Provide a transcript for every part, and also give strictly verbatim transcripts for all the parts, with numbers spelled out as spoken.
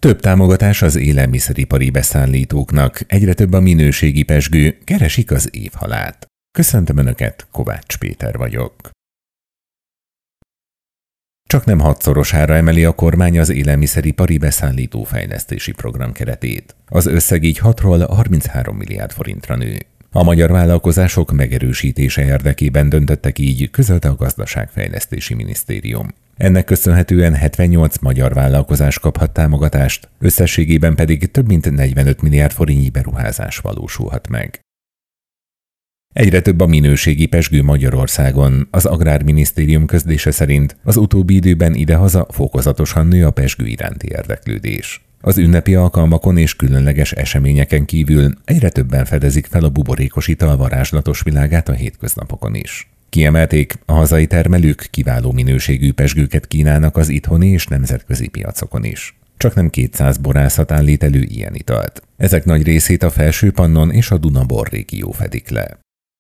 Több támogatás az élelmiszeripari beszállítóknak, egyre több a minőségi pezsgő, keresik az évhalát. Köszöntöm Önöket, Kovács Péter vagyok. Csaknem hatszorosára emeli a kormány az élelmiszeripari beszállító fejlesztési program keretét. Az összeg így hatról harminchárom milliárd forintra nő. A magyar vállalkozások megerősítése érdekében döntöttek így, közölte a Gazdaságfejlesztési Minisztérium. Ennek köszönhetően hetvennyolc magyar vállalkozás kaphat támogatást, összességében pedig több mint negyvenöt milliárd forintnyi beruházás valósulhat meg. Egyre több a minőségi pezsgő Magyarországon. Az Agrárminisztérium közlése szerint az utóbbi időben idehaza fokozatosan nő a pezsgő iránti érdeklődés. Az ünnepi alkalmakon és különleges eseményeken kívül egyre többen fedezik fel a buborékos ital varázslatos világát a hétköznapokon is. Kiemelték, a hazai termelők kiváló minőségű pezsgőket kínálnak az itthoni és nemzetközi piacokon is. Csaknem kétszáz borászat állít elő ilyen italt. Ezek nagy részét a Felső-Pannon és a Duna-bor régió fedik le.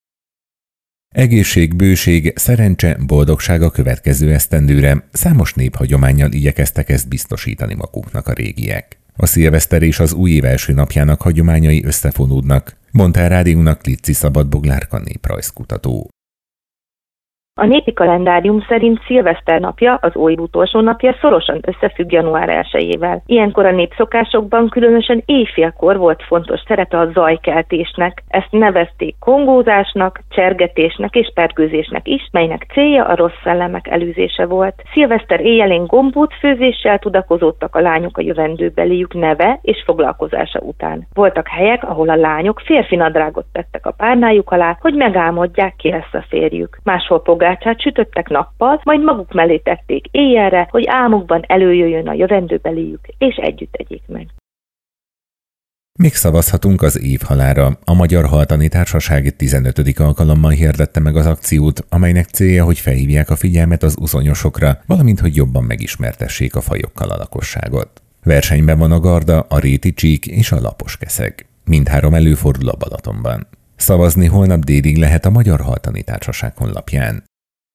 Egészség, bőség, szerencse, boldogság a következő esztendőre, számos néphagyománnyal igyekeztek ezt biztosítani maguknak a régiek. A szilveszter és az új év első napjának hagyományai összefonódnak, mondta a rádiónak Litci Szabadboglárka néprajzkutató. A népi kalendárium szerint szilveszter napja, az új év utolsó napja szorosan összefügg január elsejével. Ilyenkor a népszokásokban különösen éjfélkor volt fontos szerepe a zajkeltésnek. Ezt nevezték kongózásnak, csergetésnek és pergőzésnek is, melynek célja a rossz szellemek elűzése volt. Szilveszter éjjelén gombóc főzéssel tudakozódtak a lányok a jövendőbeliük neve és foglalkozása után. Voltak helyek, ahol a lányok férfi nadrágot tettek a párnájuk alá, hogy megálmodják, ki lesz a férjük. Máshol pogácsát sütöttek nappal, majd maguk mellé tették éjjelre, hogy álmukban előjöjjön a jövendőbeliük, és együtt tegyék meg. Még szavazhatunk az évhalára. A Magyar Haltani Társaság tizenötödik alkalommal hirdette meg az akciót, amelynek célja, hogy felhívják a figyelmet az uszonyosokra, valamint hogy jobban megismertessék a fajokkal a lakosságot. Versenyben van a garda, a réti csík és a laposkeszeg. Mindhárom előfordul a Balatonban. Szavazni holnap délig lehet a Magyar Haltani Társaság honlapján.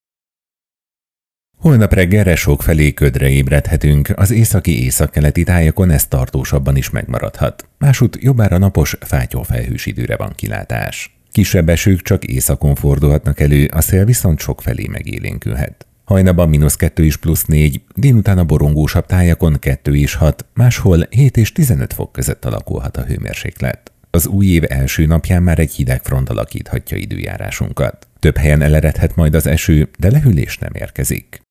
Holnap reggelre sokfelé ködre ébredhetünk, az északi északkeleti tájakon ez tartósabban is megmaradhat. Másút jobbára napos, fátyolfelhős időre van kilátás. Kisebb esők csak északon fordulhatnak elő, a szél viszont sokfelé megélénkülhet. Hajnalban mínusz kettő és plusz négy, délután a borongósabb tájakon kettő és hat, máshol hét és tizenöt fok között alakulhat a hőmérséklet. Az új év első napján már egy hideg front alakíthatja időjárásunkat. Több helyen eleredhet majd az eső, de lehűlés nem érkezik.